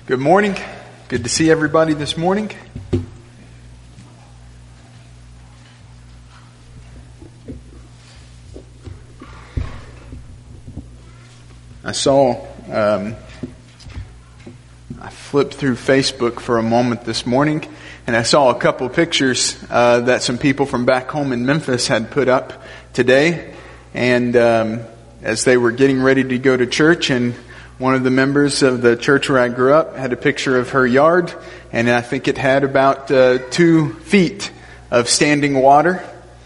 Good morning. Good to see everybody this morning. I flipped through Facebook for a moment this morning, and I saw a couple pictures that some people from back home in Memphis had put up today. And as they were getting ready to go to church, and one of the members of the church where I grew up had a picture of her yard, and I think it had about 2 feet of standing water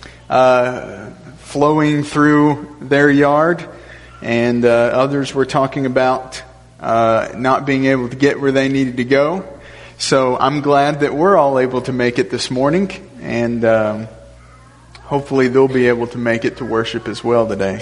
flowing through their yard. And others were talking about not being able to get where they needed to go. So I'm glad that we're all able to make it this morning, and hopefully they'll be able to make it to worship as well today.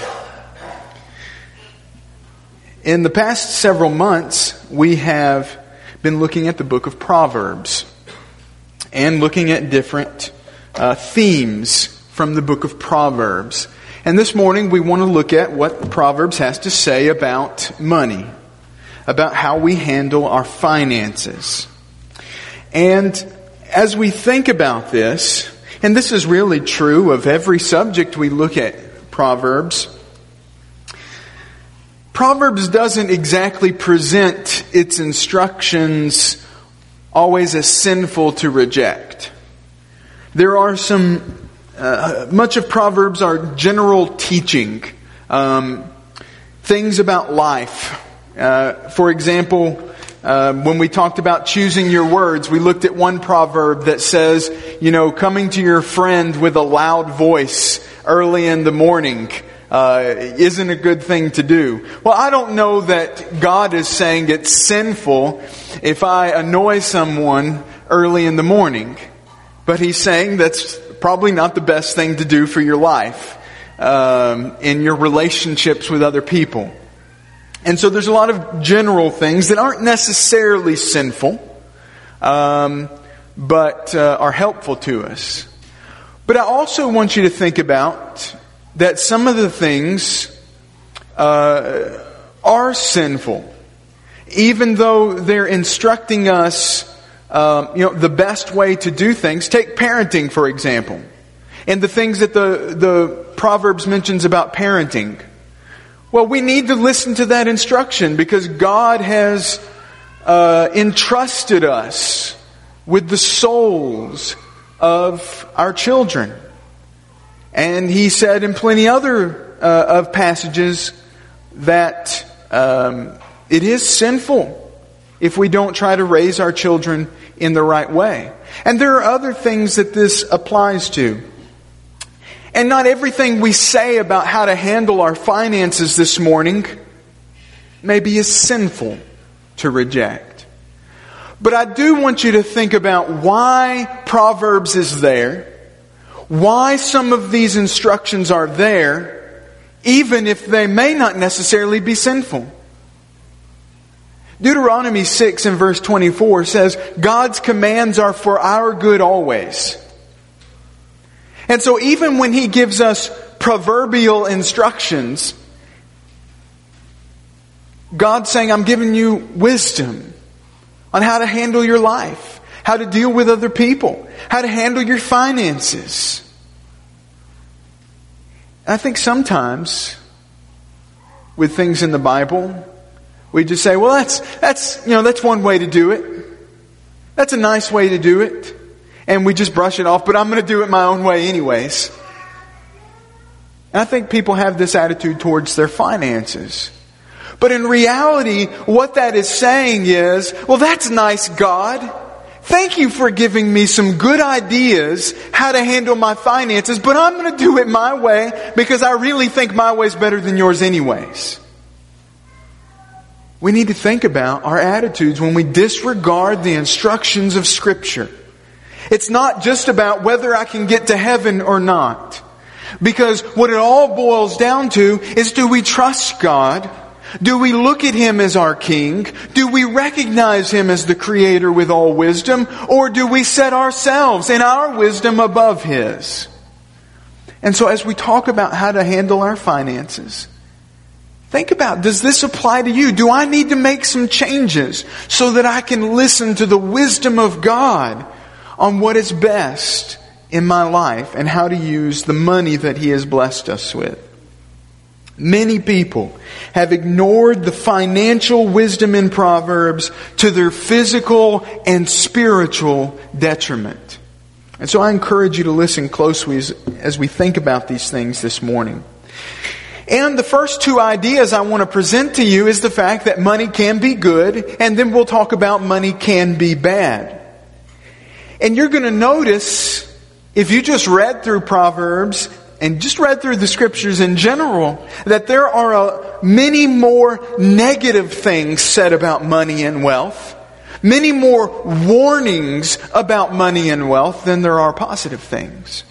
In the past several months, we have been looking at the book of Proverbs and looking at different themes from the book of Proverbs. And this morning we want to look at what Proverbs has to say about money, about how we handle our finances. And as we think about this, and this is really true of every subject we look at Proverbs doesn't exactly present its instructions always as sinful to reject. There are some, much of Proverbs are general teaching, things about life. For example, when we talked about choosing your words, we looked at one proverb that says, coming to your friend with a loud voice early in the morning isn't a good thing to do. Well, I don't know that God is saying it's sinful if I annoy someone early in the morning. But He's saying that's probably not the best thing to do for your life, in your relationships with other people. And so there's a lot of general things that aren't necessarily sinful, but are helpful to us. But I also want you to think about that some of the things are sinful, even though they're instructing us, the best way to do things. Take parenting, for example, and the things that the Proverbs mentions about parenting. Well, we need to listen to that instruction because God has entrusted us with the souls of our children. And He said in plenty other of passages that it is sinful if we don't try to raise our children in the right way. And there are other things that this applies to. And not everything we say about how to handle our finances this morning maybe is sinful to reject. But I do want you to think about why Proverbs is there, why some of these instructions are there, even if they may not necessarily be sinful. Deuteronomy 6 and verse 24 says, God's commands are for our good always. And so even when He gives us proverbial instructions, God's saying, I'm giving you wisdom on how to handle your life, how to deal with other people, how to handle your finances. I think sometimes with things in the Bible, we just say, well, that's one way to do it. That's a nice way to do it. And we just brush it off, but I'm going to do it my own way anyways. And I think people have this attitude towards their finances. But in reality, what that is saying is, well, that's nice, God. Thank you for giving me some good ideas how to handle my finances, but I'm going to do it my way because I really think my way is better than yours anyways. We need to think about our attitudes when we disregard the instructions of Scripture. It's not just about whether I can get to heaven or not. Because what it all boils down to is, do we trust God? Do we look at Him as our King? Do we recognize Him as the Creator with all wisdom? Or do we set ourselves and our wisdom above His? And so as we talk about how to handle our finances, Think about, does this apply to you? Do I need to make some changes so that I can listen to the wisdom of God on what is best in my life and how to use the money that He has blessed us with? Many people have ignored the financial wisdom in Proverbs to their physical and spiritual detriment. And so I encourage you to listen closely as we think about these things this morning. And the first two ideas I want to present to you is the fact that money can be good, and then we'll talk about money can be bad. And you're going to notice, if you just read through Proverbs and just read through the Scriptures in general, that there are many more negative things said about money and wealth, many more warnings about money and wealth than there are positive things.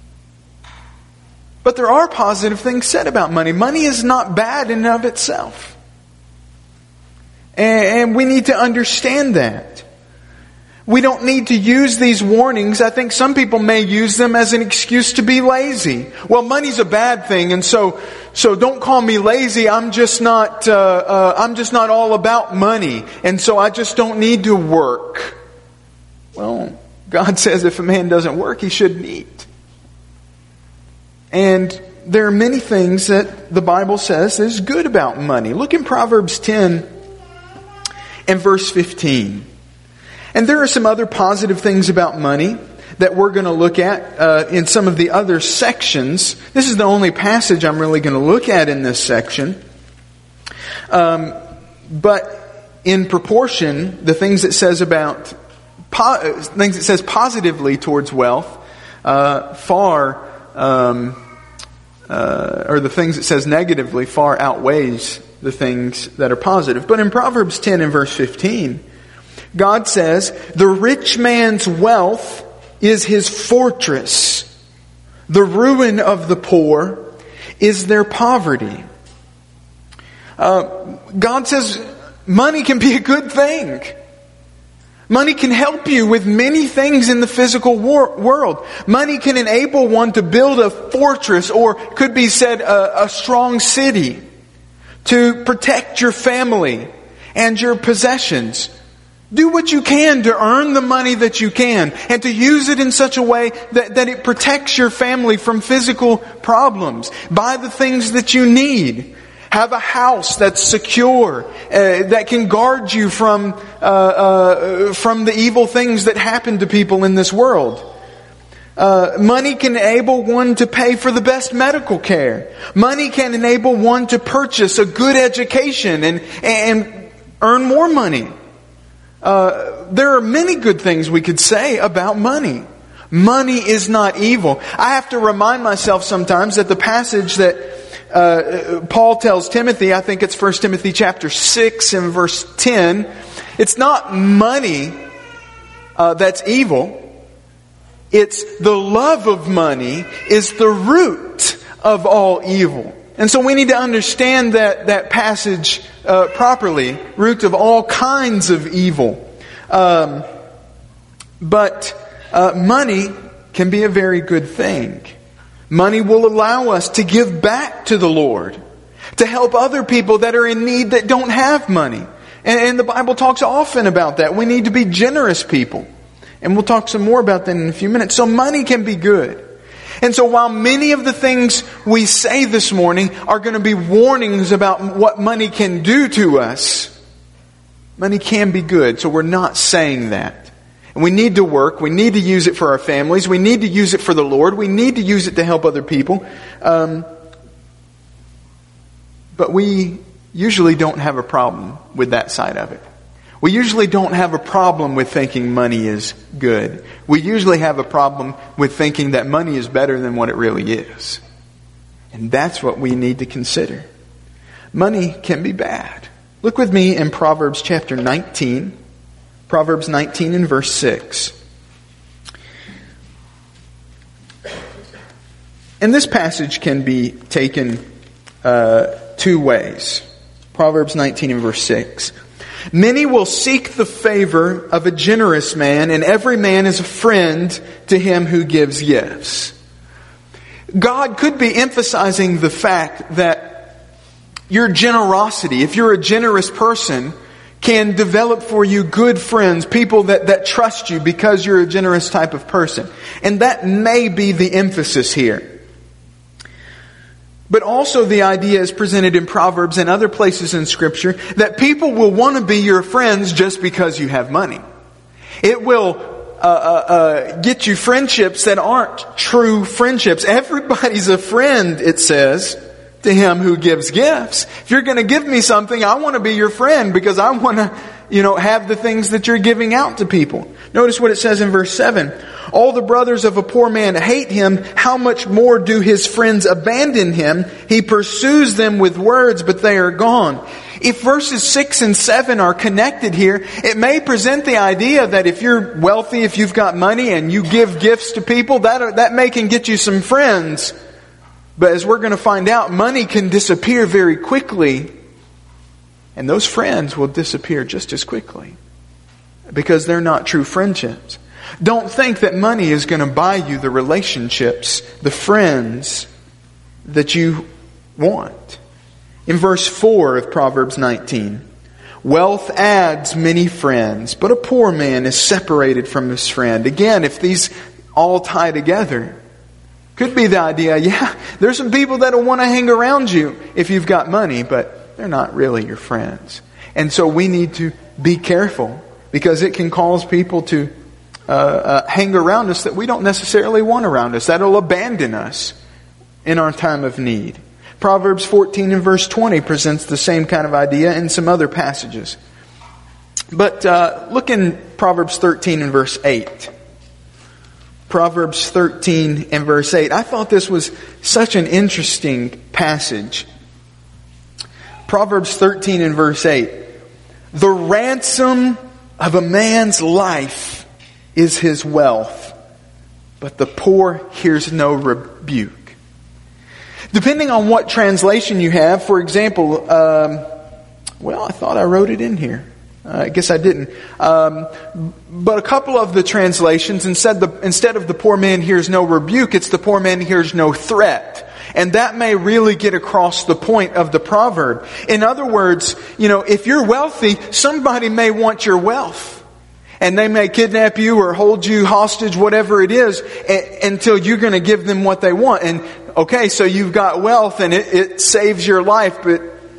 But there are positive things said about money. Money is not bad in and of itself. And we need to understand that. We don't need to use these warnings. I think some people may use them as an excuse to be lazy. Well, money's a bad thing, and so don't call me lazy. I'm just not all about money, and so I just don't need to work. Well, God says if a man doesn't work, he shouldn't eat. And there are many things that the Bible says is good about money. Look in Proverbs 10 and verse 15. And there are some other positive things about money that we're going to look at in some of the other sections. This is the only passage I'm really going to look at in this section. But in proportion, the things it says about things it says positively towards wealth or the things it says negatively far outweighs the things that are positive. But in Proverbs 10 and verse 15, God says, "The rich man's wealth is his fortress. The ruin of the poor is their poverty." God says money can be a good thing. Money can help you with many things in the physical world. Money can enable one to build a fortress, or could be said a strong city, to protect your family and your possessions. Do what you can to earn the money that you can, and to use it in such a way that it protects your family from physical problems. Buy the things that you need. Have a house that's secure, that can guard you from the evil things that happen to people in this world. Money can enable one to pay for the best medical care. Money can enable one to purchase a good education and earn more money. There are many good things we could say about money. Money is not evil. I have to remind myself sometimes that the passage that Paul tells Timothy, I think it's 1 Timothy chapter 6 and verse 10, it's not money that's evil. It's the love of money is the root of all evil. And so we need to understand that passage properly. Root of all kinds of evil. But money can be a very good thing. Money will allow us to give back to the Lord, to help other people that are in need that don't have money. And the Bible talks often about that. We need to be generous people. And we'll talk some more about that in a few minutes. So money can be good. And so while many of the things we say this morning are going to be warnings about what money can do to us, money can be good. So we're not saying that. And we need to work. We need to use it for our families. We need to use it for the Lord. We need to use it to help other people. But we usually don't have a problem with that side of it. We usually don't have a problem with thinking money is good. We usually have a problem with thinking that money is better than what it really is. And that's what we need to consider. Money can be bad. Look with me in Proverbs chapter 19. Proverbs 19 and verse 6. And this passage can be taken two ways. Proverbs 19 and verse 6. "Many will seek the favor of a generous man, and every man is a friend to him who gives gifts." God could be emphasizing the fact that Your generosity, if you're a generous person, can develop for you good friends, people that trust you because you're a generous type of person. And that may be the emphasis here. But also the idea is presented in Proverbs and other places in Scripture that people will want to be your friends just because you have money. It will get you friendships that aren't true friendships. Everybody's a friend, it says, to him who gives gifts. If you're going to give me something, I want to be your friend because I want to, have the things that you're giving out to people. Notice what it says in verse 7. All the brothers of a poor man hate him. How much more do his friends abandon him? He pursues them with words, but they are gone. If verses 6 and 7 are connected here, it may present the idea that if you're wealthy, if you've got money and you give gifts to people, that may can get you some friends. But as we're going to find out, money can disappear very quickly. And those friends will disappear just as quickly. Because they're not true friendships. Don't think that money is going to buy you the relationships, the friends that you want. In verse 4 of Proverbs 19, wealth adds many friends, but a poor man is separated from his friend. Again, if these all tie together, could be the idea, there's some people that will want to hang around you if you've got money, but they're not really your friends. And so we need to be careful because it can cause people to hang around us that we don't necessarily want around us. That'll abandon us in our time of need. Proverbs 14 and verse 20 presents the same kind of idea in some other passages. But look in Proverbs 13 and verse 8. Proverbs 13 and verse 8. I thought this was such an interesting passage. Proverbs 13 and verse 8. The ransom of a man's life is his wealth, but the poor hears no rebuke. Depending on what translation you have, for example, I thought I wrote it in here. I guess I didn't. But a couple of the translations, instead of the poor man hears no rebuke, it's the poor man hears no threat. And that may really get across the point of the proverb. In other words, if you're wealthy, somebody may want your wealth. And they may kidnap you or hold you hostage, whatever it is, until you're going to give them what they want. And okay, so you've got wealth and it saves your life, but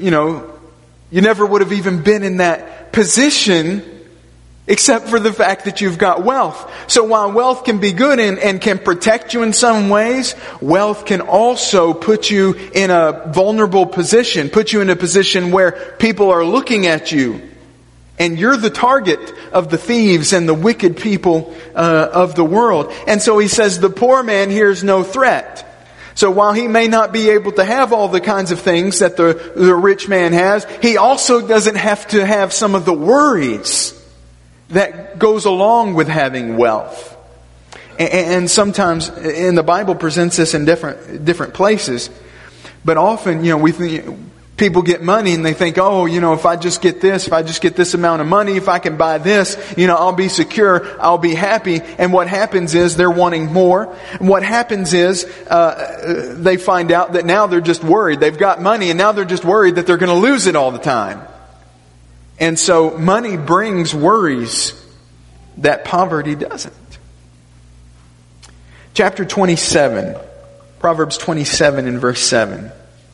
you never would have even been in that position except for the fact that you've got wealth. So while wealth can be good and can protect you in some ways, wealth can also put you in a vulnerable position, put you in a position where people are looking at you. And you're the target of the thieves and the wicked people of the world. And so he says the poor man hears no threat. So while he may not be able to have all the kinds of things that the rich man has, he also doesn't have to have some of the worries that goes along with having wealth. And sometimes, and the Bible presents this in different places, but often, we think people get money and they think, if I just get this amount of money, if I can buy this, I'll be secure, I'll be happy. And what happens is they're wanting more. And what happens is they find out that now they're just worried. They've got money and now they're just worried that they're going to lose it all the time. And so money brings worries that poverty doesn't. Chapter 27, Proverbs 27 and verse 7.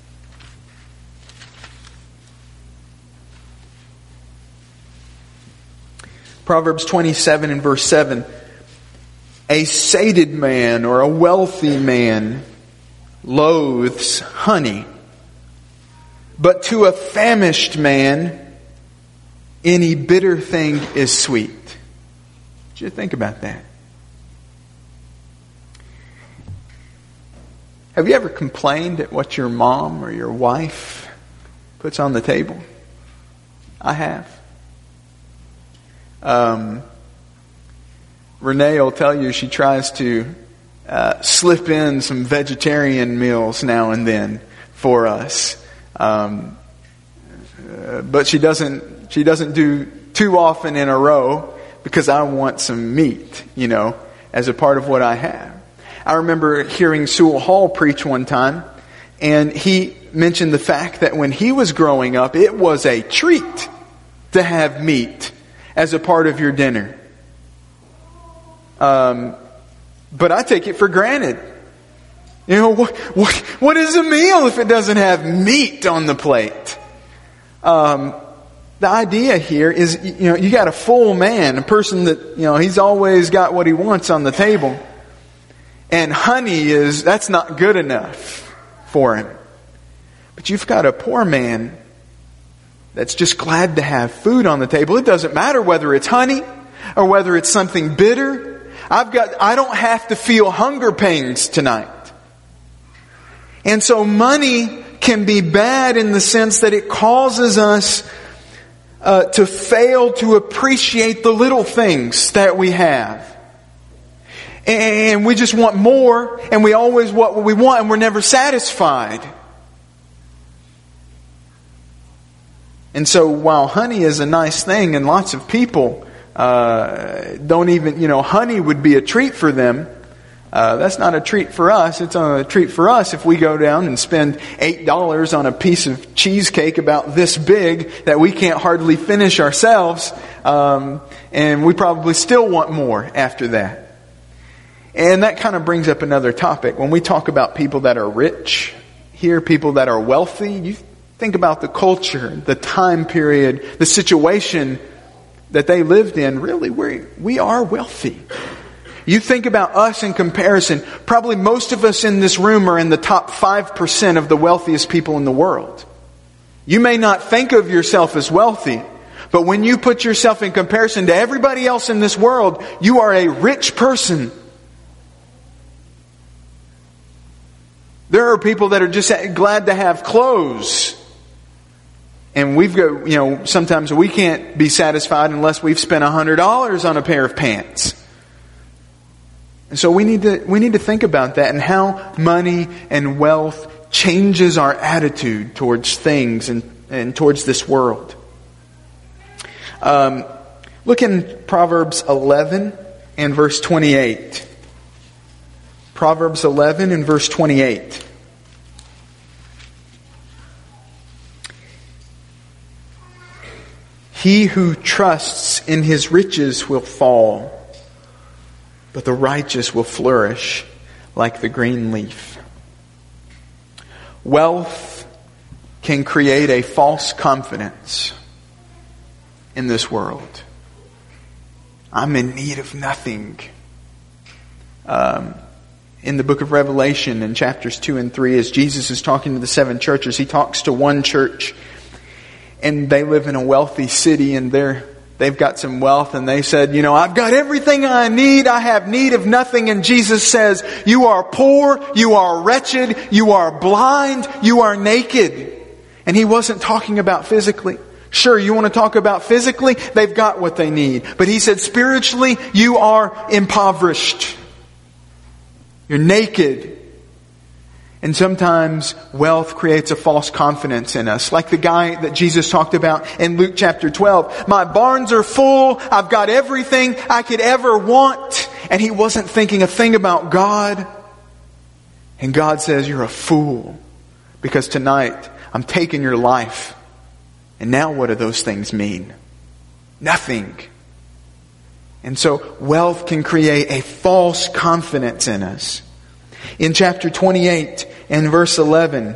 Proverbs 27 and verse 7. A sated man or a wealthy man loathes honey, but to a famished man any bitter thing is sweet. Did you think about that? Have you ever complained at what your mom or your wife puts on the table? I have. Renee will tell you she tries to slip in some vegetarian meals now and then for us, but she doesn't do too often in a row because I want some meat, as a part of what I have. I remember hearing Sewell Hall preach one time, and he mentioned the fact that when he was growing up, it was a treat to have meat as a part of your dinner. But I take it for granted. You know, what is a meal if it doesn't have meat on the plate? The idea here is, you know, you got a full man, a person that, you know, he's always got what he wants on the table. And honey that's not good enough for him. But you've got a poor man that's just glad to have food on the table. It doesn't matter whether it's honey or whether it's something bitter. I don't have to feel hunger pangs tonight. And so money can be bad in the sense that it causes us to fail to appreciate the little things that we have. And we just want more, and we always want what we want, and we're never satisfied. And so while honey is a nice thing, and lots of people don't even, you know, honey would be a treat for them. That's not a treat for us. It's a treat for us if we go down and spend $8 on a piece of cheesecake about this big that we can't hardly finish ourselves. And we probably still want more after that. And that kind of brings up another topic. When we talk about people that are rich here, people that are wealthy, you think about the culture, the time period, the situation that they lived in. Really, we are wealthy. You think about us in comparison, probably most of us in this room are in the top 5% of the wealthiest people in the world. You may not think of yourself as wealthy, but when you put yourself in comparison to everybody else in this world, you are a rich person. There are people that are just glad to have clothes. And we've got, you know, sometimes we can't be satisfied unless we've spent $100 on a pair of pants. And so we need to think about that and how money and wealth changes our attitude towards things and towards this world. Look in Proverbs 11 and verse 28. Proverbs 11 and verse 28. He who trusts in his riches will fall, but the righteous will flourish like the green leaf. Wealth can create a false confidence in this world. I'm in need of nothing. In the book of Revelation, in chapters 2 and 3, as Jesus is talking to the 7 churches, he talks to one church, and they live in a wealthy city, and they've got some wealth, and they said, you know, I've got everything I need, I have need of nothing. And Jesus says, you are poor, you are wretched, you are blind, you are naked. And he wasn't talking about physically. Sure, you want to talk about physically? They've got what they need. But he said, spiritually, you are impoverished. You're naked. And sometimes wealth creates a false confidence in us. Like the guy that Jesus talked about in Luke chapter 12. My barns are full. I've got everything I could ever want. And he wasn't thinking a thing about God. And God says, you're a fool. Because tonight, I'm taking your life. And now what do those things mean? Nothing. And so wealth can create a false confidence in us. In chapter 28 and verse 11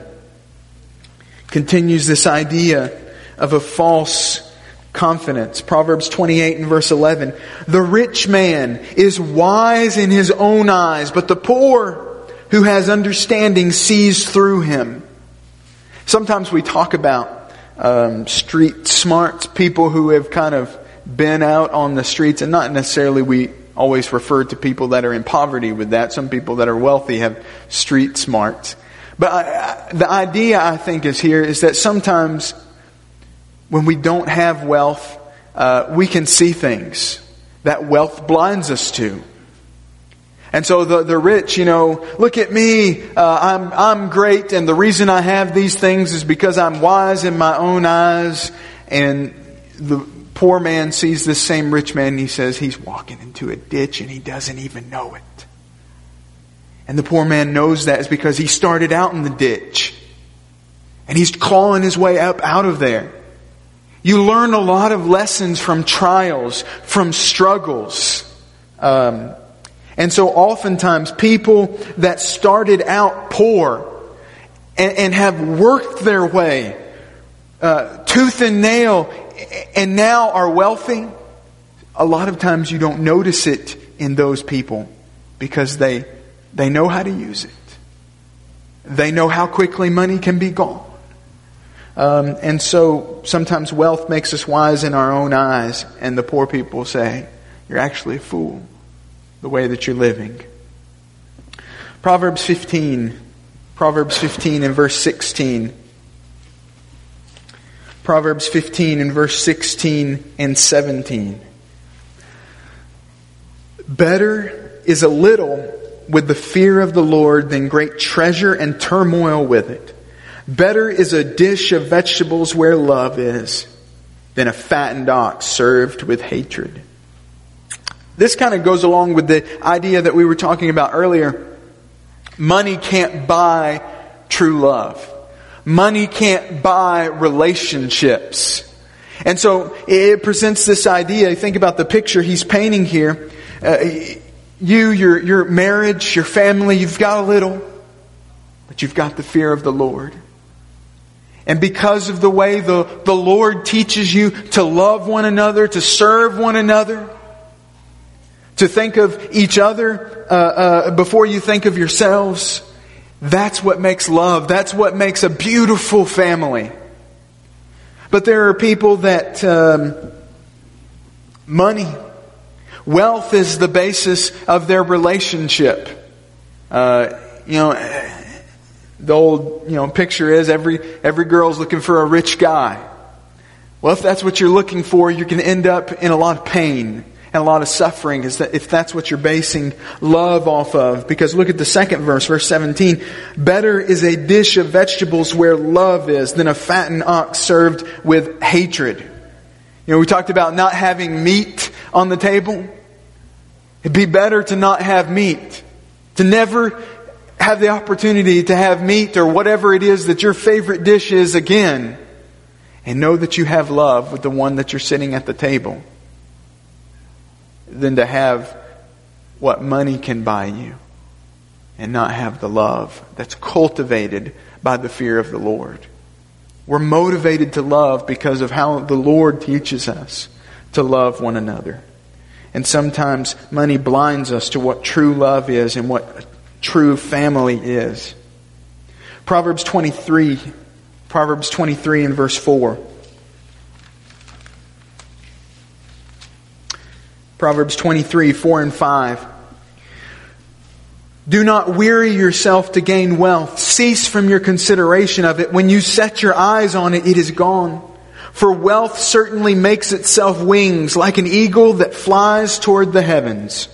continues this idea of a false confidence. Proverbs 28 and verse 11. The rich man is wise in his own eyes, but the poor who has understanding sees through him. Sometimes we talk about street smarts, people who have kind of been out on the streets, and not necessarily we always refer to people that are in poverty with that. Some people that are wealthy have street smarts. But the idea, I think, is that sometimes when we don't have wealth, we can see things that wealth blinds us to. And so the rich, look at me, I'm great, and the reason I have these things is because I'm wise in my own eyes. And the poor man sees this same rich man and he says he's walking into a ditch and he doesn't even know it. And the poor man knows that is because he started out in the ditch. And he's clawing his way up out of there. You learn a lot of lessons from trials, from struggles. And so oftentimes people that started out poor and have worked their way tooth and nail and now are wealthy, a lot of times you don't notice it in those people because they know how to use it. They know how quickly money can be gone. And so sometimes wealth makes us wise in our own eyes, and the poor people say, you're actually a fool the way that you're living. Proverbs 15 and verse 16. Proverbs 15 and verse 16 and 17. Better is a little with the fear of the Lord than great treasure and turmoil with it. Better is a dish of vegetables where love is than a fattened ox served with hatred. This kind of goes along with the idea that we were talking about earlier. Money can't buy true love. Money can't buy relationships. And so it presents this idea. Think about the picture he's painting here. Your marriage, your family, you've got a little, but you've got the fear of the Lord. And because of the way the Lord teaches you to love one another, to serve one another, to think of each other before you think of yourselves, that's what makes love. That's what makes a beautiful family. But there are people that wealth is the basis of their relationship. The old, picture is every girl's looking for a rich guy. Well, if that's what you're looking for, you can end up in a lot of pain and a lot of suffering if that's what you're basing love off of. Because look at the second verse 17. Better is a dish of vegetables where love is than a fattened ox served with hatred. We talked about not having meat on the table. It'd be better to not have meat. To never have the opportunity to have meat or whatever it is that your favorite dish is again. And know that you have love with the one that you're sitting at the table. Than to have what money can buy you. And not have the love that's cultivated by the fear of the Lord. We're motivated to love because of how the Lord teaches us to love one another. And sometimes money blinds us to what true love is and what true family is. Proverbs 23 and verse 4. Proverbs 23, 4 and 5. Do not weary yourself to gain wealth. Cease from your consideration of it. When you set your eyes on it, it is gone. For wealth certainly makes itself wings, like an eagle that flies toward the heavens.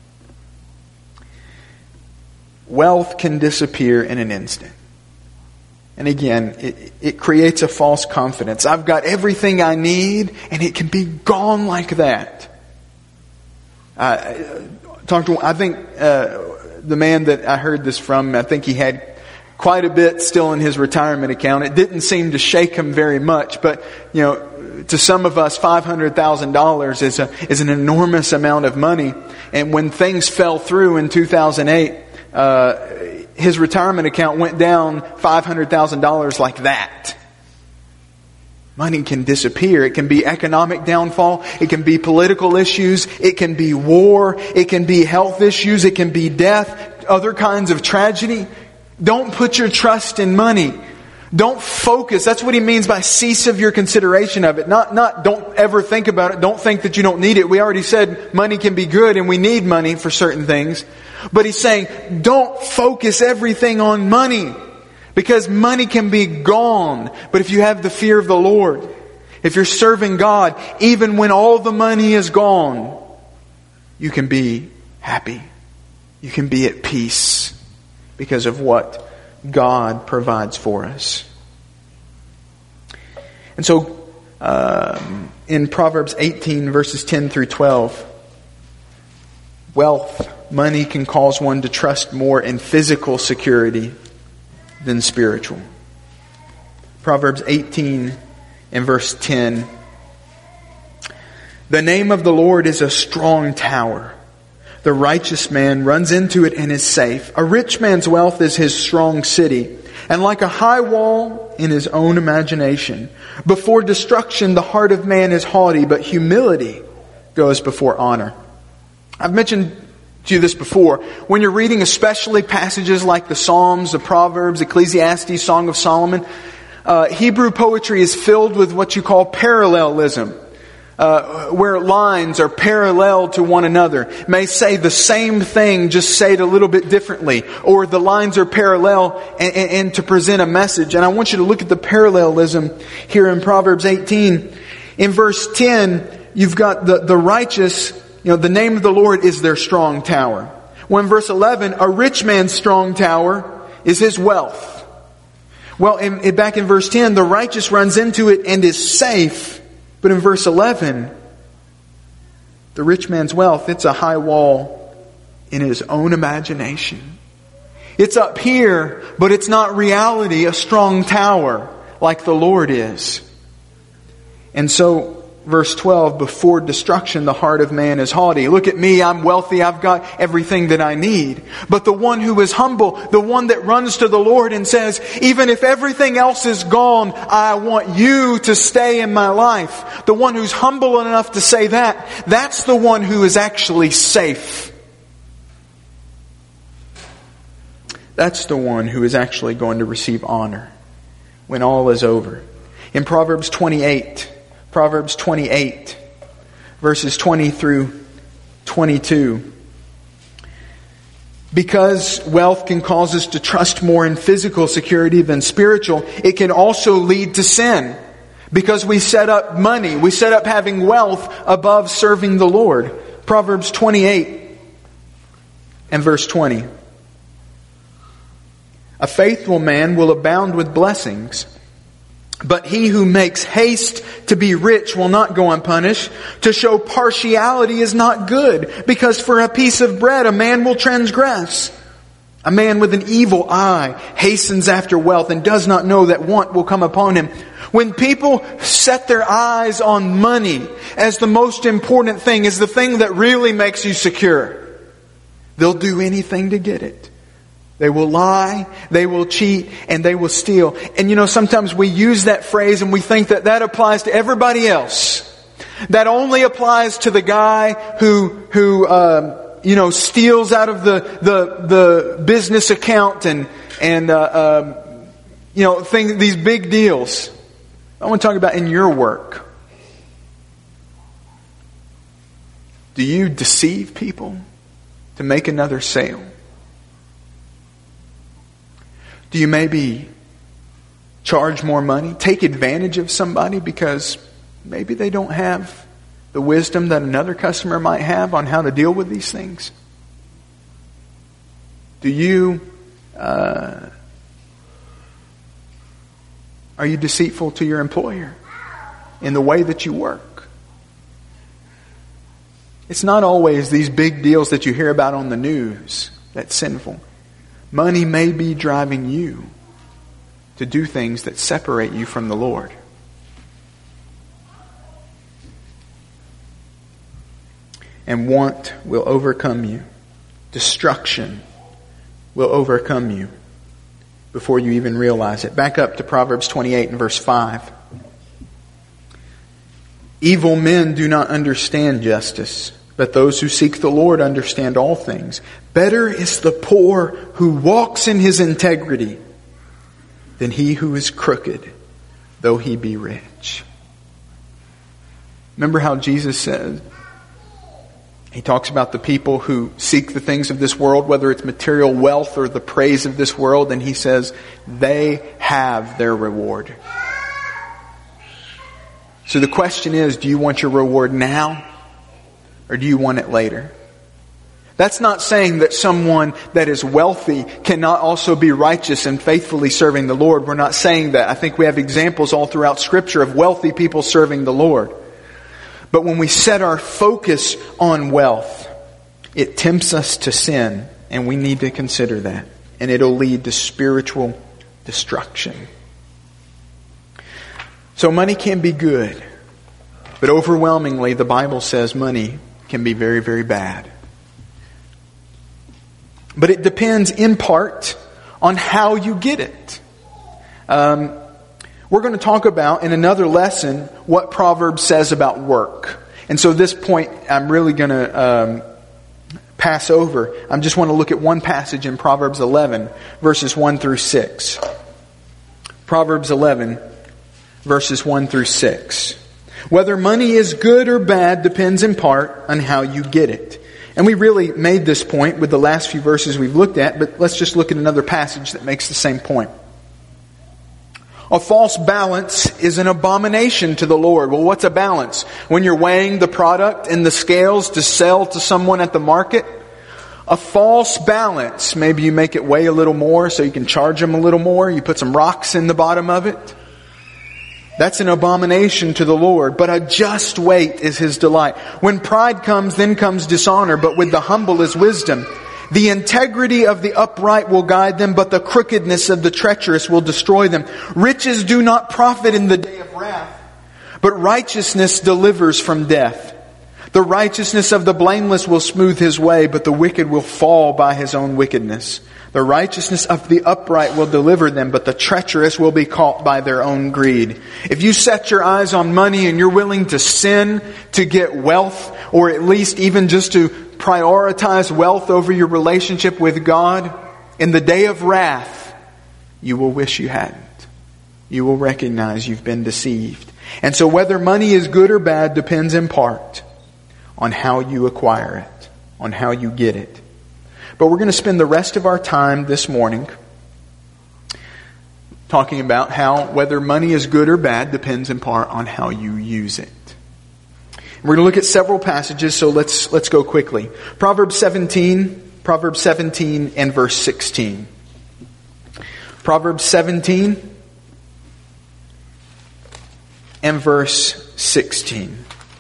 Wealth can disappear in an instant. And again, it creates a false confidence. I've got everything I need, and it can be gone like that. I think the man that I heard this from, I think he had quite a bit still in his retirement account. It didn't seem to shake him very much, but to some of us, $500,000 is an enormous amount of money. And when things fell through in 2008, his retirement account went down $500,000 like that. Money can disappear. It can be economic downfall. It can be political issues. It can be war. It can be health issues. It can be death. Other kinds of tragedy. Don't put your trust in money. Don't focus. That's what he means by cease of your consideration of it. Not don't ever think about it. Don't think that you don't need it. We already said money can be good and we need money for certain things. But he's saying don't focus everything on money. Because money can be gone. But if you have the fear of the Lord, if you're serving God, even when all the money is gone, you can be happy. You can be at peace because of what God provides for us. And so, in Proverbs 18 verses 10 through 12, money can cause one to trust more in physical security than spiritual. Proverbs 18 and verse 10. The name of the Lord is a strong tower. The righteous man runs into it and is safe. A rich man's wealth is his strong city, and like a high wall in his own imagination. Before destruction, the heart of man is haughty, but humility goes before honor. I've mentioned to you this before. When you're reading especially passages like the Psalms, the Proverbs, Ecclesiastes, Song of Solomon, Hebrew poetry is filled with what you call parallelism. Where lines are parallel to one another, may say the same thing, just say it a little bit differently, or the lines are parallel and to present a message. And I want you to look at the parallelism here in Proverbs 18. In verse 10, you've got the righteous, the name of the Lord is their strong tower. Well, in verse 11, a rich man's strong tower is his wealth. Well, back in verse 10, the righteous runs into it and is safe. But in verse 11, the rich man's wealth, it's a high wall in his own imagination. It's up here, but it's not reality, a strong tower like the Lord is. And so, verse 12, before destruction, the heart of man is haughty. Look at me, I'm wealthy, I've got everything that I need. But the one who is humble, the one that runs to the Lord and says, even if everything else is gone, I want you to stay in my life. The one who's humble enough to say that, that's the one who is actually safe. That's the one who is actually going to receive honor when all is over. In Proverbs 28, verses 20 through 22. Because wealth can cause us to trust more in physical security than spiritual, it can also lead to sin. Because we set up money, we set up having wealth above serving the Lord. Proverbs 28 and verse 20. A faithful man will abound with blessings, but he who makes haste to be rich will not go unpunished. To show partiality is not good, because for a piece of bread a man will transgress. A man with an evil eye hastens after wealth and does not know that want will come upon him. When people set their eyes on money as the most important thing, as the thing that really makes you secure, they'll do anything to get it. They will lie, they will cheat, and they will steal. And sometimes we use that phrase and we think that applies to everybody else. That only applies to the guy who steals out of the business account and these big deals. I want to talk about in your work. Do you deceive people to make another sale? Do you maybe charge more money? Take advantage of somebody because maybe they don't have the wisdom that another customer might have on how to deal with these things? Do you are you deceitful to your employer in the way that you work? It's not always these big deals that you hear about on the news that's sinful. Money may be driving you to do things that separate you from the Lord. And want will overcome you. Destruction will overcome you before you even realize it. Back up to Proverbs 28 and verse 5. Evil men do not understand justice, but those who seek the Lord understand all things. Better is the poor who walks in his integrity than he who is crooked, though he be rich. Remember how Jesus said, he talks about the people who seek the things of this world, whether it's material wealth or the praise of this world, and he says, they have their reward. So the question is, do you want your reward now? Or do you want it later? That's not saying that someone that is wealthy cannot also be righteous and faithfully serving the Lord. We're not saying that. I think we have examples all throughout Scripture of wealthy people serving the Lord. But when we set our focus on wealth, it tempts us to sin, and we need to consider that. And it'll lead to spiritual destruction. So money can be good, but overwhelmingly the Bible says money can be very, very bad. But it depends in part on how you get it. We're going to talk about in another lesson what Proverbs says about work. And so this point I'm really going to pass over. I just want to look at one passage in Proverbs 11, verses 1 through 6. Proverbs 11, verses 1 through 6. Whether money is good or bad depends in part on how you get it. And we really made this point with the last few verses we've looked at, but let's just look at another passage that makes the same point. A false balance is an abomination to the Lord. Well, what's a balance? When you're weighing the product in the scales to sell to someone at the market, a false balance, maybe you make it weigh a little more so you can charge them a little more. You put some rocks in the bottom of it. That's an abomination to the Lord, but a just weight is His delight. When pride comes, then comes dishonor, but with the humble is wisdom. The integrity of the upright will guide them, but the crookedness of the treacherous will destroy them. Riches do not profit in the day of wrath, but righteousness delivers from death. The righteousness of the blameless will smooth his way, but the wicked will fall by his own wickedness. The righteousness of the upright will deliver them, but the treacherous will be caught by their own greed. If you set your eyes on money and you're willing to sin to get wealth, or at least even just to prioritize wealth over your relationship with God, in the day of wrath, you will wish you hadn't. You will recognize you've been deceived. And so whether money is good or bad depends in part on how you acquire it, on how you get it. But we're going to spend the rest of our time this morning talking about how whether money is good or bad depends in part on how you use it. We're going to look at several passages, so let's go quickly. Proverbs 17 and verse 16. Proverbs 17 and verse 16.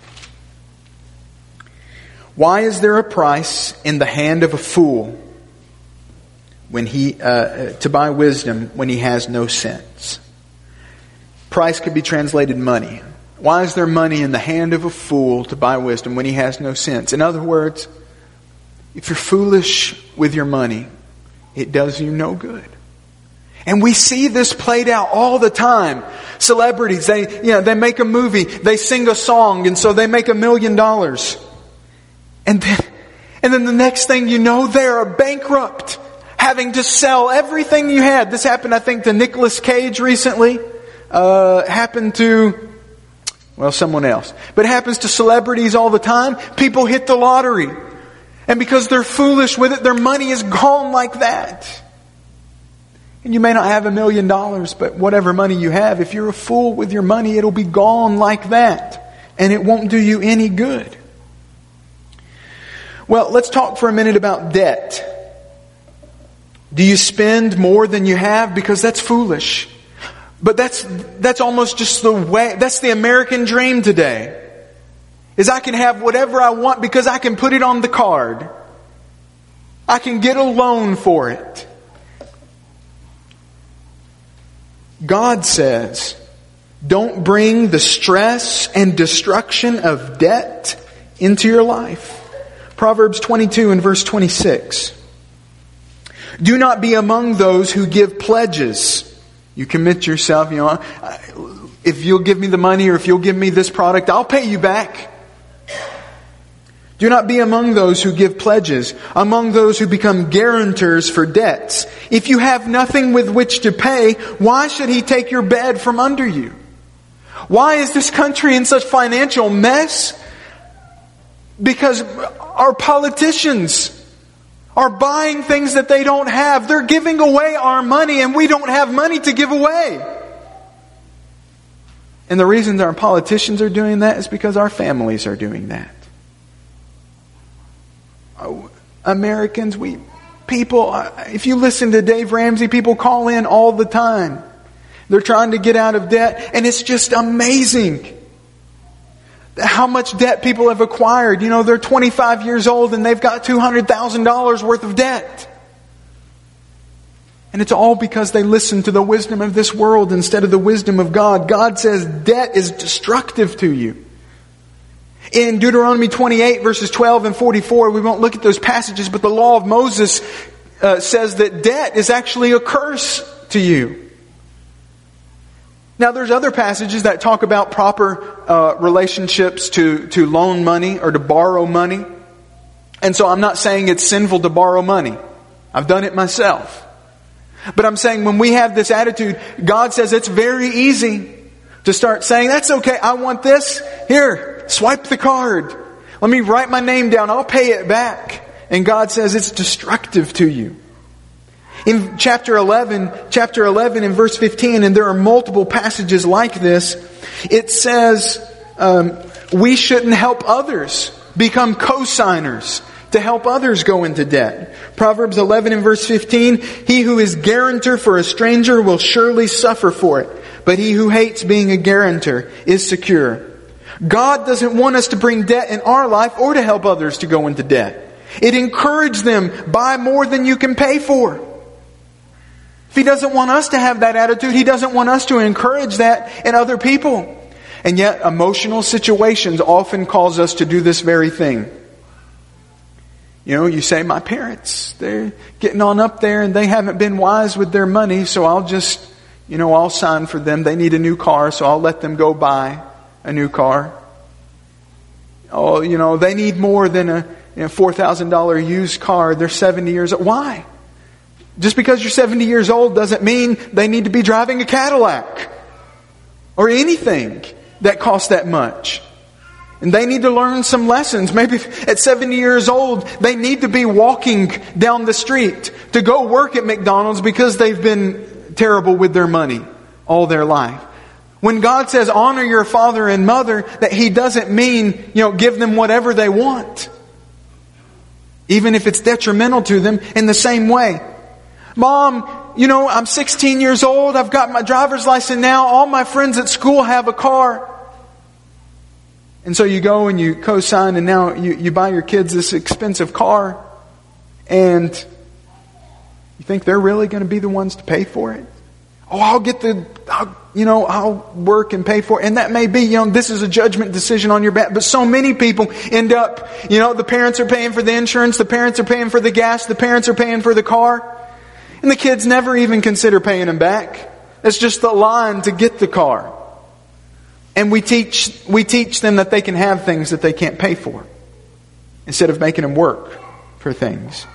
Why is there a price in the hand of a fool when to buy wisdom when he has no sense? Price could be translated money. Why is there money in the hand of a fool to buy wisdom when he has no sense? In other words, if you're foolish with your money, it does you no good. And we see this played out all the time. Celebrities, they make a movie, they sing a song, and so they make $1 million. And then the next thing you know, they are bankrupt, having to sell everything you had. This happened, I think, to Nicolas Cage recently. Happened to, someone else. But it happens to celebrities all the time. People hit the lottery. And because they're foolish with it, their money is gone like that. And you may not have $1 million, but whatever money you have, if you're a fool with your money, it'll be gone like that. And it won't do you any good. Well, let's talk for a minute about debt. Do you spend more than you have? Because that's foolish. But that's almost just the way, that's the American dream today. Is I can have whatever I want because I can put it on the card. I can get a loan for it. God says, don't bring the stress and destruction of debt into your life. Proverbs 22 and verse 26. Do not be among those who give pledges. You commit yourself, if you'll give me the money or if you'll give me this product, I'll pay you back. Do not be among those who give pledges, among those who become guarantors for debts. If you have nothing with which to pay, why should he take your bed from under you? Why is this country in such financial mess? Because our politicians are buying things that they don't have. They're giving away our money and we don't have money to give away. And the reason our politicians are doing that is because our families are doing that. Americans, if you listen to Dave Ramsey, people call in all the time. They're trying to get out of debt, and it's just amazing how much debt people have acquired. They're 25 years old and they've got $200,000 worth of debt. And it's all because they listen to the wisdom of this world instead of the wisdom of God. God says debt is destructive to you. In Deuteronomy 28 verses 12 and 44, we won't look at those passages, but the law of Moses says that debt is actually a curse to you. Now there's other passages that talk about proper relationships to loan money or to borrow money. And so I'm not saying it's sinful to borrow money. I've done it myself. But I'm saying when we have this attitude, God says it's very easy to start saying, that's okay, I want this. Here, swipe the card. Let me write my name down, I'll pay it back. And God says it's destructive to you. In chapter 11 in verse 15, and there are multiple passages like this, it says we shouldn't help others become co-signers to help others go into debt. Proverbs 11 and verse 15, he who is guarantor for a stranger will surely suffer for it, but he who hates being a guarantor is secure. God doesn't want us to bring debt in our life or to help others to go into debt. It encourages them, buy more than you can pay for. If He doesn't want us to have that attitude, He doesn't want us to encourage that in other people. And yet emotional situations often cause us to do this very thing. You know, you say, my parents, they're getting on up there and they haven't been wise with their money, so I'll just, I'll sign for them. They need a new car, so I'll let them go buy a new car. Oh, they need more than a $4,000 used car. They're 70 years old. Why? Just because you're 70 years old doesn't mean they need to be driving a Cadillac or anything that costs that much. And they need to learn some lessons. Maybe at 70 years old, they need to be walking down the street to go work at McDonald's because they've been terrible with their money all their life. When God says honor your father and mother, that He doesn't mean, give them whatever they want. Even if it's detrimental to them in the same way. Mom, I'm 16 years old. I've got my driver's license now. All my friends at school have a car. And so you go and you co-sign and now you buy your kids this expensive car. And you think they're really going to be the ones to pay for it? Oh, I'll work and pay for it. And that may be, this is a judgment decision on your behalf. But so many people end up, the parents are paying for the insurance, the parents are paying for the gas, the parents are paying for the car. And the kids never even consider paying them back. It's just the line to get the car. And we teach them that they can have things that they can't pay for, instead of making them work for things.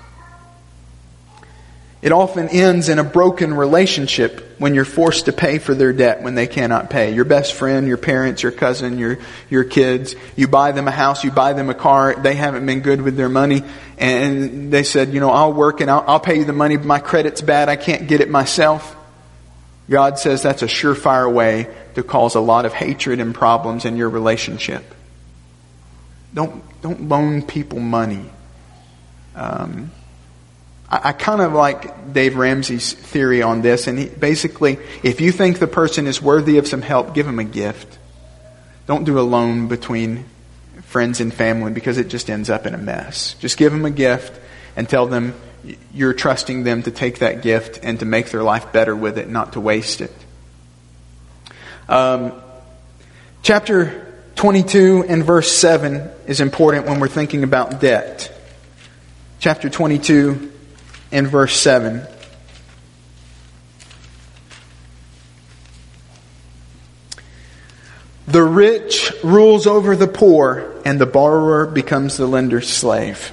It often ends in a broken relationship when you're forced to pay for their debt when they cannot pay. Your best friend, your parents, your cousin, your kids, you buy them a house, you buy them a car, they haven't been good with their money, and they said, I'll work and I'll pay you the money, but my credit's bad, I can't get it myself. God says that's a surefire way to cause a lot of hatred and problems in your relationship. Don't loan people money. I kind of like Dave Ramsey's theory on this. And basically, if you think the person is worthy of some help, give them a gift. Don't do a loan between friends and family because it just ends up in a mess. Just give them a gift and tell them you're trusting them to take that gift and to make their life better with it, not to waste it. Chapter 22 and verse 7 is important when we're thinking about debt. Chapter 22 and verse 7. The rich rules over the poor, and the borrower becomes the lender's slave.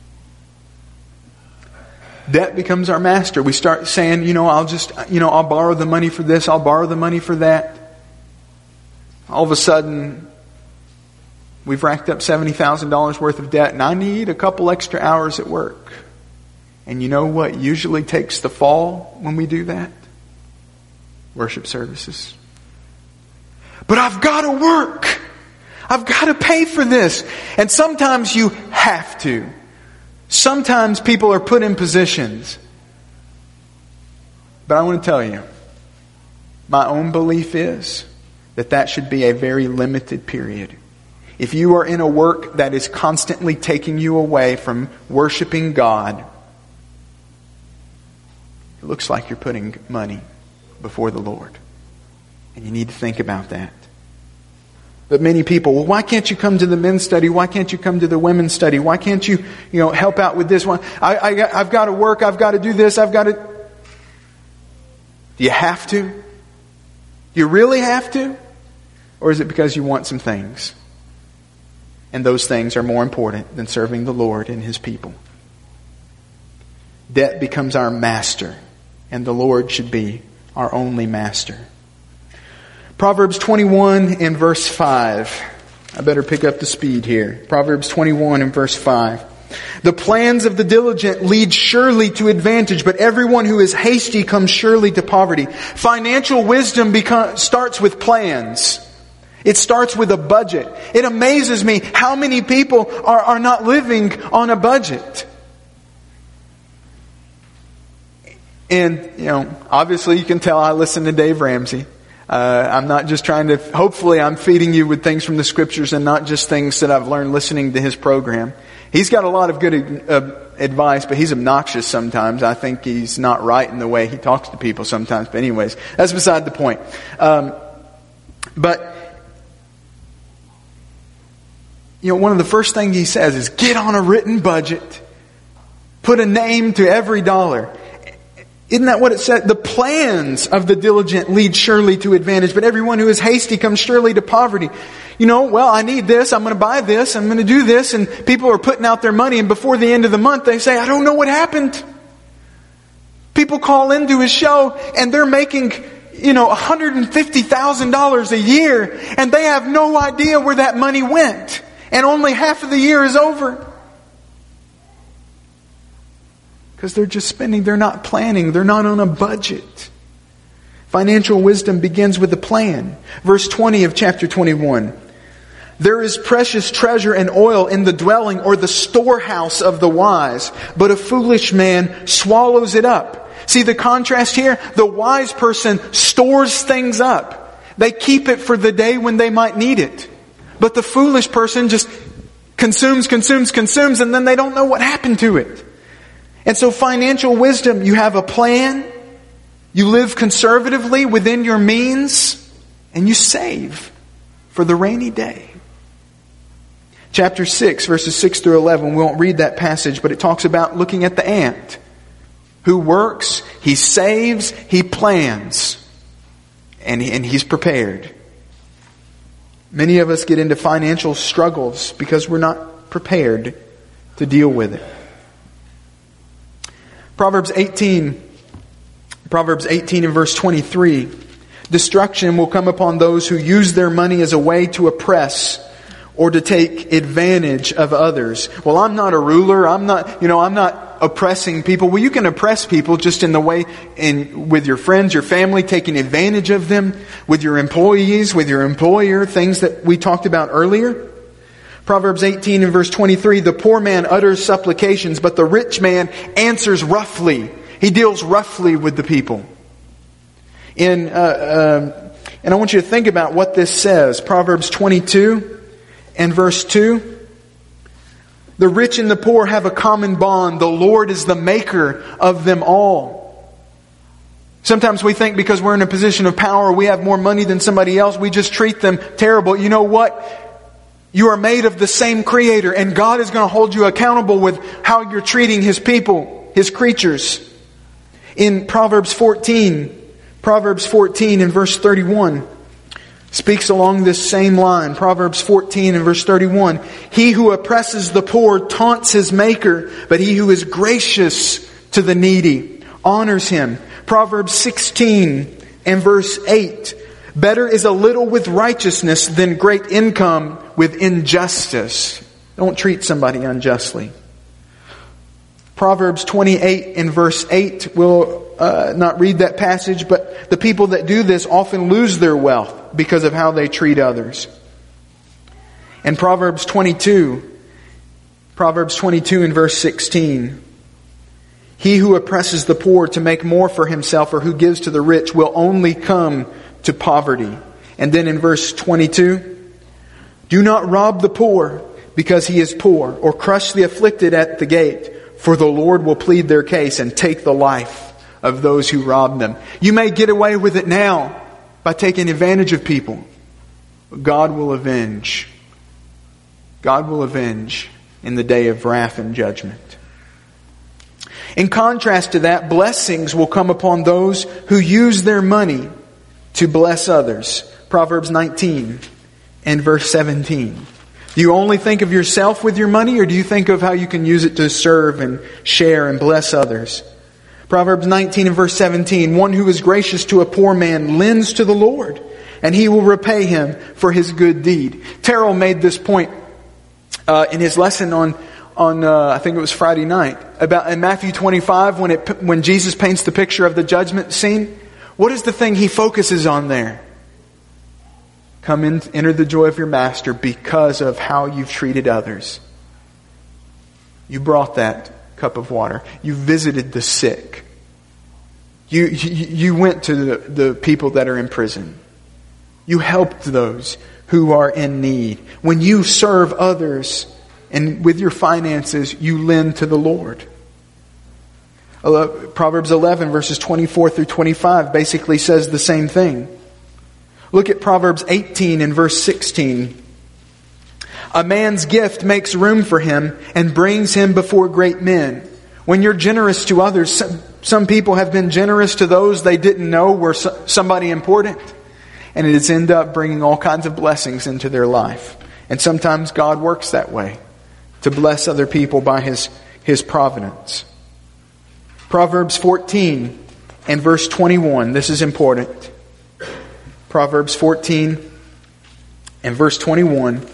Debt becomes our master. We start saying, I'll borrow the money for this, I'll borrow the money for that. All of a sudden, we've racked up $70,000 worth of debt, and I need a couple extra hours at work. And you know what usually takes the fall when we do that? Worship services. But I've got to work. I've got to pay for this. And sometimes you have to. Sometimes people are put in positions. But I want to tell you, my own belief is that should be a very limited period. If you are in a work that is constantly taking you away from worshiping God, it looks like you're putting money before the Lord. And you need to think about that. But many people, well, why can't you come to the men's study? Why can't you come to the women's study? Why can't you, help out with this one? I've got to work. I've got to do this. Do you have to? Do you really have to? Or is it because you want some things? And those things are more important than serving the Lord and His people. Debt becomes our master, and the Lord should be our only master. Proverbs 21 and verse 5. I better pick up the speed here. Proverbs 21 and verse 5. The plans of the diligent lead surely to advantage, but everyone who is hasty comes surely to poverty. Financial wisdom starts with plans. It starts with a budget. It amazes me how many people are not living on a budget. And, obviously you can tell I listen to Dave Ramsey. I'm not just trying to, hopefully I'm feeding you with things from the Scriptures and not just things that I've learned listening to his program. He's got a lot of good advice, but he's obnoxious sometimes. I think he's not right in the way he talks to people sometimes. But anyways, that's beside the point. But one of the first things he says is get on a written budget. Put a name to every dollar. Isn't that what it said? The plans of the diligent lead surely to advantage, but everyone who is hasty comes surely to poverty. I need this, I'm going to buy this, I'm going to do this, and people are putting out their money, and before the end of the month they say, I don't know what happened. People call into his show, and they're making, $150,000 a year, and they have no idea where that money went. And only half of the year is over. Because they're just spending, they're not planning, they're not on a budget. Financial wisdom begins with a plan. Verse 20 of chapter 21. There is precious treasure and oil in the dwelling or the storehouse of the wise, but a foolish man swallows it up. See the contrast here? The wise person stores things up. They keep it for the day when they might need it. But the foolish person just consumes, and then they don't know what happened to it. And so financial wisdom, you have a plan, you live conservatively within your means, and you save for the rainy day. Chapter 6, verses 6 through 11, we won't read that passage, but it talks about looking at the ant who works, he saves, he plans, and he's prepared. Many of us get into financial struggles because we're not prepared to deal with it. Proverbs 18 and verse 23. Destruction will come upon those who use their money as a way to oppress or to take advantage of others. Well, I'm not a ruler. I'm not oppressing people. Well, you can oppress people just in the way with your friends, your family, taking advantage of them, with your employees, with your employer, things that we talked about earlier. Proverbs 18 and verse 23, the poor man utters supplications, but the rich man answers roughly. He deals roughly with the people. And I want you to think about what this says. Proverbs 22 and verse 2. The rich and the poor have a common bond. The Lord is the maker of them all. Sometimes we think because we're in a position of power, we have more money than somebody else, we just treat them terrible. You know what? You are made of the same Creator, and God is going to hold you accountable with how you're treating His people, His creatures. In Proverbs 14 and verse 31 speaks along this same line. Proverbs 14 and verse 31. He who oppresses the poor taunts his Maker, but he who is gracious to the needy honors Him. Proverbs 16 and verse 8. Better is a little with righteousness than great income with injustice. Don't treat somebody unjustly. Proverbs 28 and verse 8. We'll not read that passage, but the people that do this often lose their wealth because of how they treat others. And Proverbs 22 and verse 16. He who oppresses the poor to make more for himself or who gives to the rich will only come to poverty. And then in verse 22, do not rob the poor because he is poor, or crush the afflicted at the gate, for the Lord will plead their case and take the life of those who rob them. You may get away with it now by taking advantage of people. But God will avenge. God will avenge in the day of wrath and judgment. In contrast to that, blessings will come upon those who use their money to bless others. Proverbs 19 and verse 17. Do you only think of yourself with your money, or do you think of how you can use it to serve and share and bless others? Proverbs 19 and verse 17. One who is gracious to a poor man lends to the Lord, and He will repay him for his good deed. Terrell made this point in his lesson on I think it was Friday night, about in Matthew 25 when Jesus paints the picture of the judgment scene. What is the thing he focuses on there? Come in, enter the joy of your master because of how you've treated others. You brought that cup of water. You visited the sick. You went to the people that are in prison. You helped those who are in need. When you serve others and with your finances, you lend to the Lord. Proverbs 11 verses 24 through 25 basically says the same thing. Look at Proverbs 18 and verse 16. A man's gift makes room for him and brings him before great men. When you're generous to others, some people have been generous to those they didn't know were somebody important. And it has ended up bringing all kinds of blessings into their life. And sometimes God works that way, to bless other people by His providence. Proverbs 14 and verse 21. This is important. Proverbs 14 and verse 21.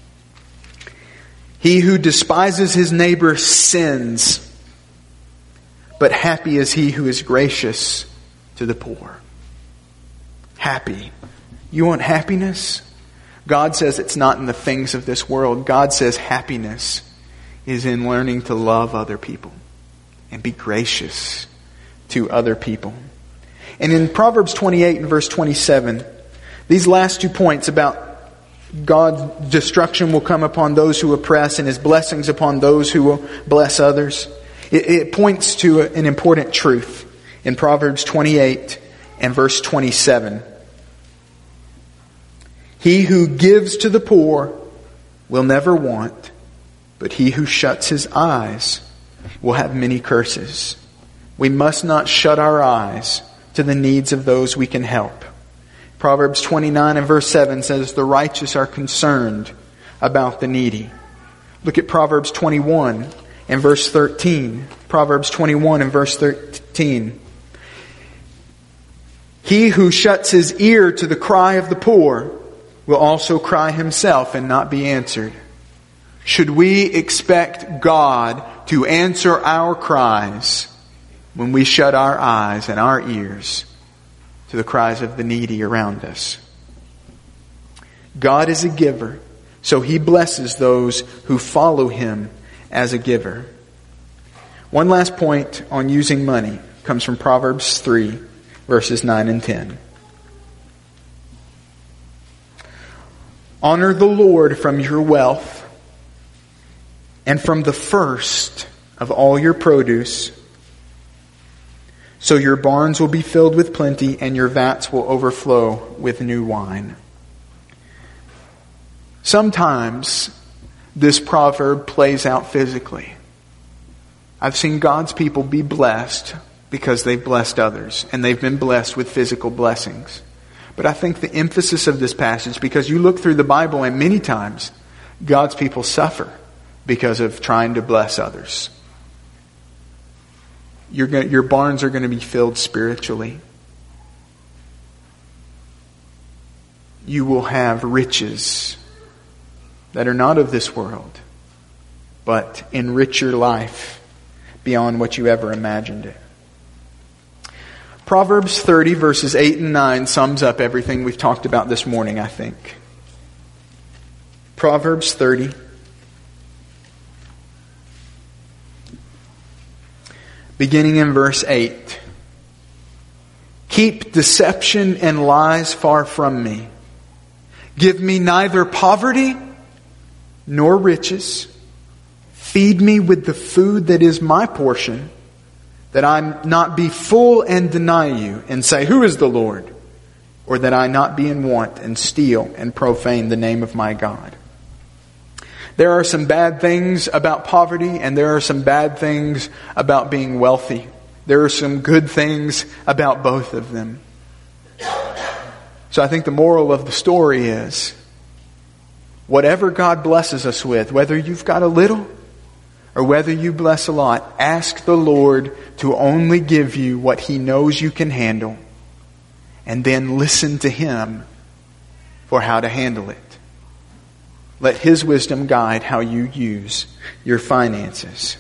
He who despises his neighbor sins, but happy is he who is gracious to the poor. Happy. You want happiness? God says it's not in the things of this world. God says happiness is in learning to love other people and be gracious to other people. And in Proverbs 28 and verse 27, these last 2 points about God's destruction will come upon those who oppress and His blessings upon those who will bless others. It points to an important truth in Proverbs 28 and verse 27. He who gives to the poor will never want, but he who shuts his eyes will have many curses. We must not shut our eyes to the needs of those we can help. Proverbs 29 and verse 7 says, the righteous are concerned about the needy. Look at Proverbs 21 and verse 13. Proverbs 21 and verse 13. He who shuts his ear to the cry of the poor will also cry himself and not be answered. Should we expect God to answer our cries when we shut our eyes and our ears to the cries of the needy around us? God is a giver, so He blesses those who follow Him as a giver. One last point on using money comes from Proverbs 3, verses 9 and 10. Honor the Lord from your wealth and from the first of all your produce, so your barns will be filled with plenty and your vats will overflow with new wine. Sometimes this proverb plays out physically. I've seen God's people be blessed because they've blessed others, and they've been blessed with physical blessings. But I think the emphasis of this passage, because you look through the Bible and many times God's people suffer because of trying to bless others. Your barns are going to be filled spiritually. You will have riches that are not of this world, but enrich your life beyond what you ever imagined it. Proverbs 30 verses 8 and 9 sums up everything we've talked about this morning, I think. Proverbs 30. Beginning in verse 8. Keep deception and lies far from me. Give me neither poverty nor riches. Feed me with the food that is my portion, that I not be full and deny you and say, who is the Lord? Or that I not be in want and steal and profane the name of my God. There are some bad things about poverty, and there are some bad things about being wealthy. There are some good things about both of them. So I think the moral of the story is, whatever God blesses us with, whether you've got a little or whether you bless a lot, ask the Lord to only give you what He knows you can handle, and then listen to Him for how to handle it. Let His wisdom guide how you use your finances.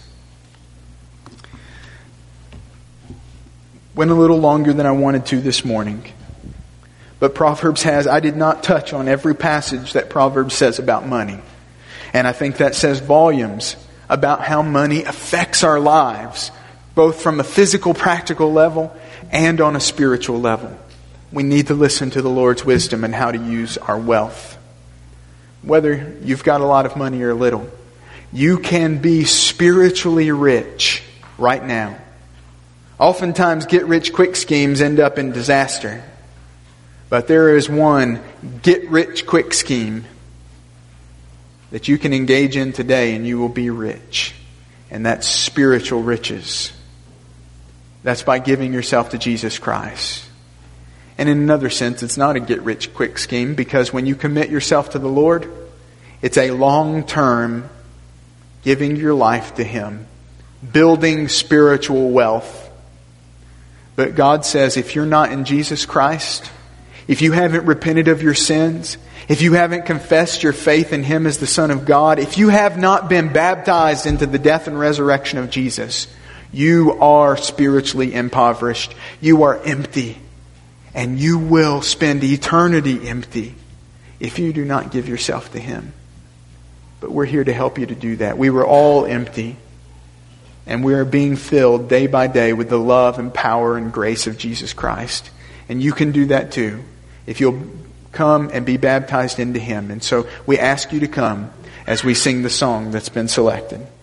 Went a little longer than I wanted to this morning. But Proverbs I did not touch on every passage that Proverbs says about money. And I think that says volumes about how money affects our lives, both from a physical, practical level and on a spiritual level. We need to listen to the Lord's wisdom and how to use our wealth. Whether you've got a lot of money or little, you can be spiritually rich right now. Oftentimes, get-rich-quick schemes end up in disaster. But there is one get-rich-quick scheme that you can engage in today and you will be rich. And that's spiritual riches. That's by giving yourself to Jesus Christ. And in another sense, it's not a get-rich-quick scheme, because when you commit yourself to the Lord, it's a long-term giving your life to Him, building spiritual wealth. But God says, if you're not in Jesus Christ, if you haven't repented of your sins, if you haven't confessed your faith in Him as the Son of God, if you have not been baptized into the death and resurrection of Jesus, you are spiritually impoverished. You are empty. And you will spend eternity empty if you do not give yourself to Him. But we're here to help you to do that. We were all empty. And we are being filled day by day with the love and power and grace of Jesus Christ. And you can do that too, if you'll come and be baptized into Him. And so we ask you to come as we sing the song that's been selected.